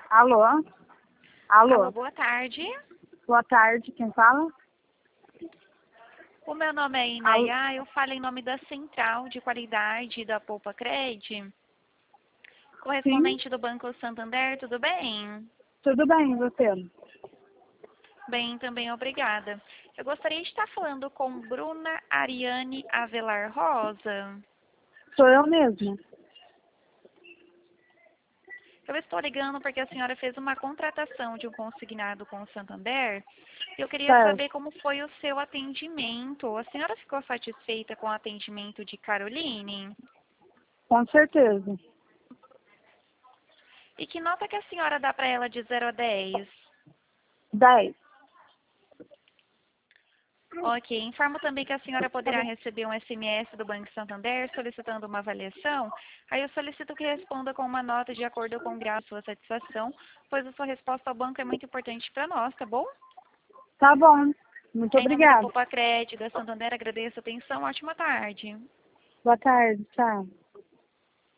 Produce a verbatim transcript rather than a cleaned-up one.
Alô? Alô, Alô? boa tarde. Boa tarde, quem fala? O meu nome é Alô? Inayá, eu falo em nome da Central de Qualidade da Poupa Cred, Sim, correspondente do Banco Santander, tudo bem? tudo bem, você? Bem, também obrigada. Eu gostaria de estar falando com Bruna Ariane Avelar Rosa. Sou eu mesma. Eu estou ligando porque a senhora fez uma contratação de um consignado com o Santander. Eu queria Certo, saber como foi o seu atendimento. A senhora ficou satisfeita com o atendimento de Caroline? com certeza. E que nota que a senhora dá para ela de zero a dez? Dez. Ok. Informo também que a senhora poderá receber um S M S do Banco Santander solicitando uma avaliação. Aí eu solicito que responda com uma nota de acordo com o grau de sua satisfação, pois a sua resposta ao banco é muito importante para nós, tá bom? Tá bom. Muito Em nome da obrigada. Poupa Crédito, da Santander, agradeço a atenção. Ótima tarde. Boa tarde, tchau.